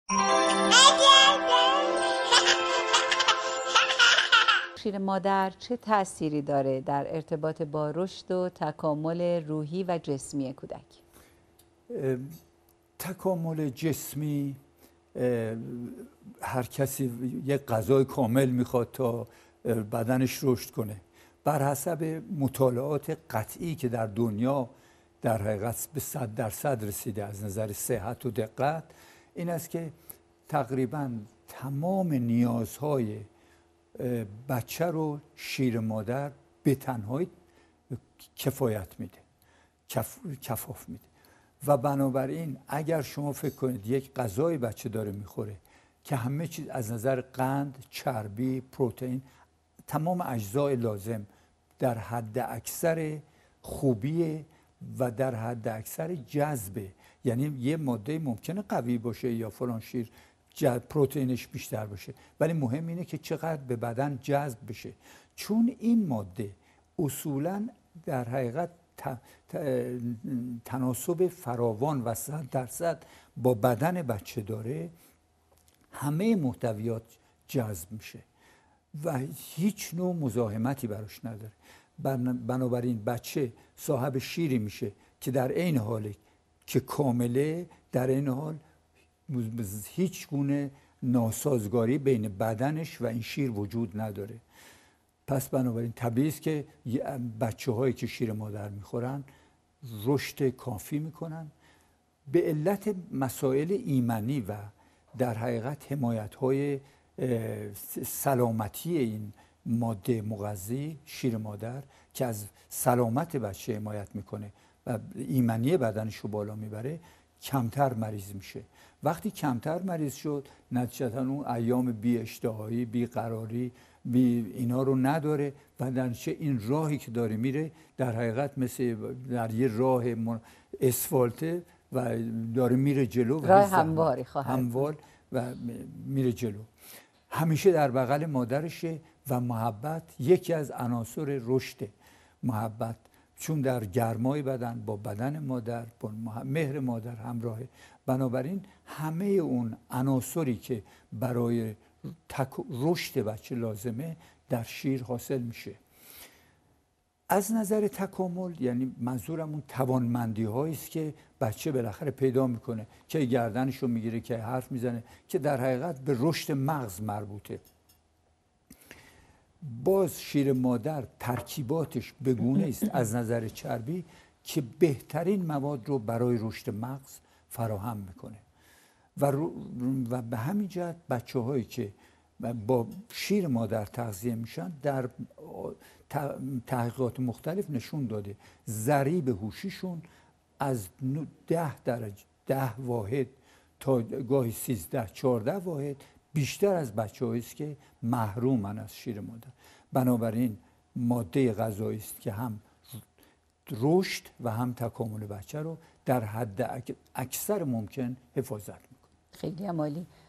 شیر مادر چه تأثیری داره در ارتباط با رشد و تکامل روحی و جسمی کودک؟ تکامل جسمی هر کسی یک غذای کامل میخواد تا بدنش رشد کنه. بر حسب مطالعات قطعی که در دنیا در حقیقت به 100% رسیده از نظر صحت و دقت، این است که تقریبا تمام نیازهای بچه رو شیر مادر به تنهایی کفایت میده، کفاف میده. و بنابراین اگر شما فکر کنید یک غذای بچه داره میخوره که همه چیز از نظر قند، چربی، پروتئین، تمام اجزای لازم در حد اکثر خوبیه و در حد اکثر جذبه، یعنی یه ماده ممکنه قوی باشه یا فلان شیر پروتئینش بیشتر باشه، ولی مهم اینه که چقدر به بدن جذب بشه، چون این ماده اصولاً در حقیقت تناسب فراوان و 100% با بدن بچه داره، همه محتویات جذب میشه و هیچ نوع مزاحمتی براش نداره. بنابراین بچه صاحب شیری میشه که در عین حال که کامله، در این حال هیچ گونه ناسازگاری بین بدنش و این شیر وجود نداره. پس بنابراین طبیعی است که بچه هایی که شیر مادر میخورن رشد کافی میکنن. به علت مسائل ایمنی و در حقیقت حمایت های سلامتی این ماده مغذی شیر مادر که از سلامت بچه حمایت میکنه و ایمنی بدنش رو بالا میبره، کمتر مریض میشه. وقتی کمتر مریض شد، نتیجتا اون ایام بی اشتهایی، بی قراری، اینا رو نداره و در این راهی که داره میره در حقیقت مثل در یه راه اسفالته و داره میره جلو، راه همواری هموار و میره جلو. همیشه در بغل مادرشه و محبت یکی از عناصر رشد محبت، چون در گرمای بدن با بدن مادر با مهر مادر همراهه. بنابراین همه اون عناصری که برای رشد بچه لازمه در شیر حاصل میشه. از نظر تکامل یعنی منظورم اون توانمندی هایی است که بچه بالاخره پیدا میکنه، که گردنش رو میگیره، که حرف میزنه، که در حقیقت به رشد مغز مربوطه. باز شیر مادر ترکیباتش بگونه است از نظر چربی که بهترین مواد رو برای رشد مغز فراهم میکنه و به همین جهت بچه هایی که با شیر مادر تغذیه میشن در تحقیقات مختلف نشون داده ضریب هوشیشون از 10 واحد تا گاهی 13-14 واحد بیشتر از بچه‌هایی است که محرومن از شیر مادر. بنابراین ماده غذایی است که هم رشد و هم تکامل بچه رو در حد اکثر ممکن حفاظت میکنه. خیلی عالی.